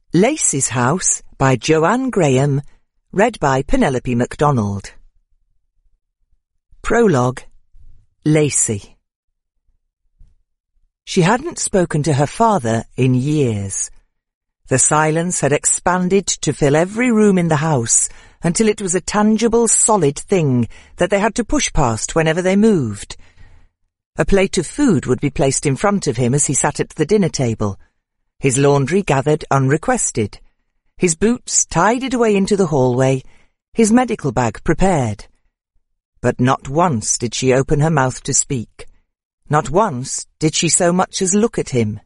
Lacey's House by Joanne Graham, read by Penelope MacDonald. Prologue. Lacey. She hadn't spoken to her father in years. The silence had expanded to fill every room in the house until it was a tangible, solid thing that they had to push past whenever they moved. A plate of food would be placed in front of him as he sat at the dinner table, his laundry gathered unrequested, his boots tidied away into the hallway, his medical bag prepared. But not once did she open her mouth to speak. Not once did she so much as look at him.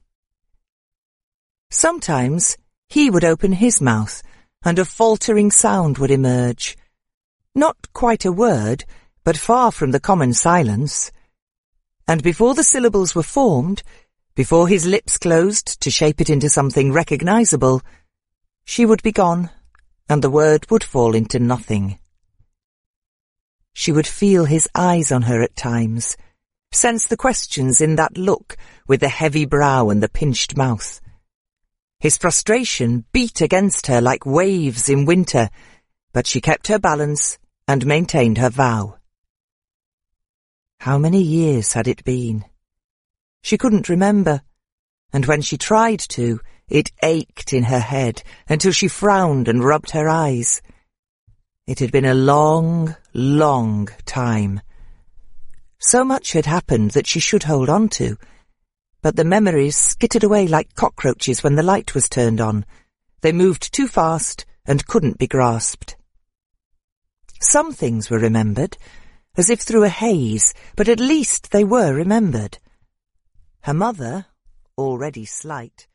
Sometimes he would open his mouth, and a faltering sound would emerge. Not quite a word, but far from the common silence. And before the syllables were formed, before his lips closed to shape it into something recognizable, she would be gone, and the word would fall into nothing. She would feel his eyes on her at times, sense the questions in that look with the heavy brow and the pinched mouth. His frustration beat against her like waves in winter, but she kept her balance and maintained her vow. How many years had it been? She couldn't remember, and when she tried to, it ached in her head until she frowned and rubbed her eyes. It had been a long, long time. So much had happened that she should hold on to, but the memories skittered away like cockroaches when the light was turned on. They moved too fast and couldn't be grasped. Some things were remembered, as if through a haze, but at least they were remembered. Her mother, already slight,